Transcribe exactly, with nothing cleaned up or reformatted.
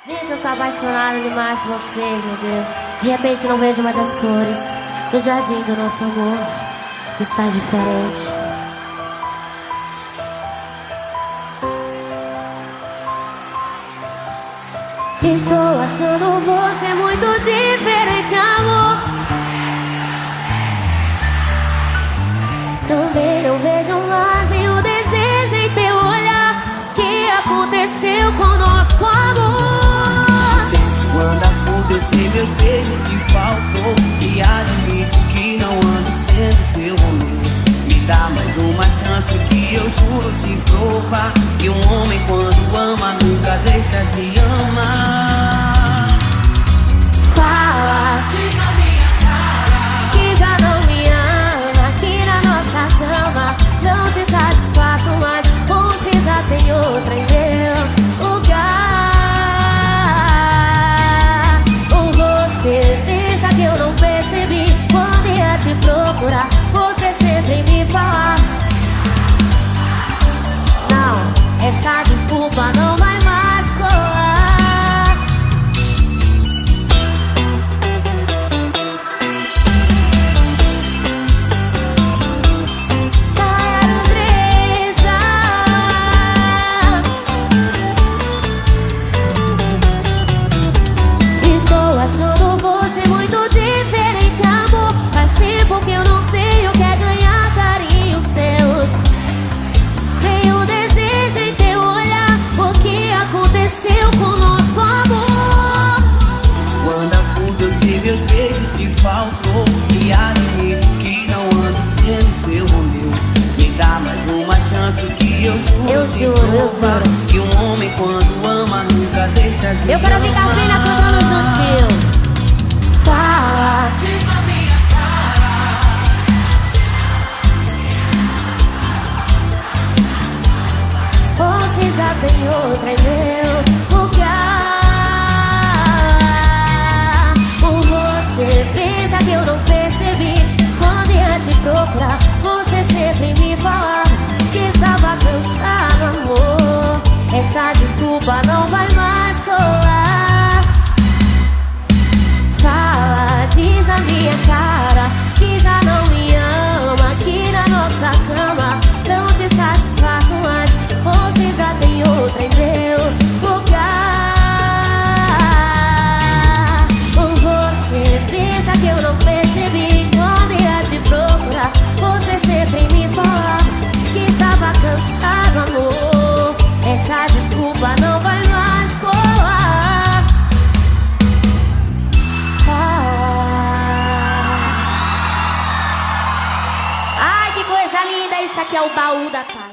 Gente, eu sou apaixonada demais por vocês, meu Deus. De repente não vejo mais as cores. No jardim do nosso amor está diferente. Estou achando você muito diferente, amor. Também não vejo mais nenhum desejo em teu olhar. O que aconteceu com o nosso amor? Quando acontecer, meus beijos te faltou. E admito que não ando sendo seu homem. Me dá mais uma chance que eu juro te provar. Que um homem quando ama nunca deixa de amar. Fala, diz na minha cara que já não me ama. Aqui na nossa cama não te satisfaço mais. Você já tem outra em meu lugar. Ou você pensa que eu não percebi? Quando ia te procurar, você sempre me fala. Não, essa desculpa não vai mais colar. Meus beijos te faltou. E admito que não ando sendo seu Romeu. Me dá mais uma chance que eu juro Eu te juro, eu provar. juro. Que um homem quando ama nunca deixa de Eu quero ficar amar. fina cantando juntinho. Fala, diz na minha cara. você já tem outra em meu lugar. Ou você pensa que eu não percebi? Quando ia te procurar, você sempre me falava que estava cansado, amor. Essa desculpa não vai mais colar. Fala, diz na minha cara que já não me ama. Aqui na nossa cama não te satisfaço mais. Você já tem outra em meu lugar. Ou você pensa que eu não percebi? Quando ia te procurar, você sempre me falava que estava cansado, amor. Essa desculpa não vai mais colar. Ah. Ai, que coisa linda! Isso aqui é o baú da tarde.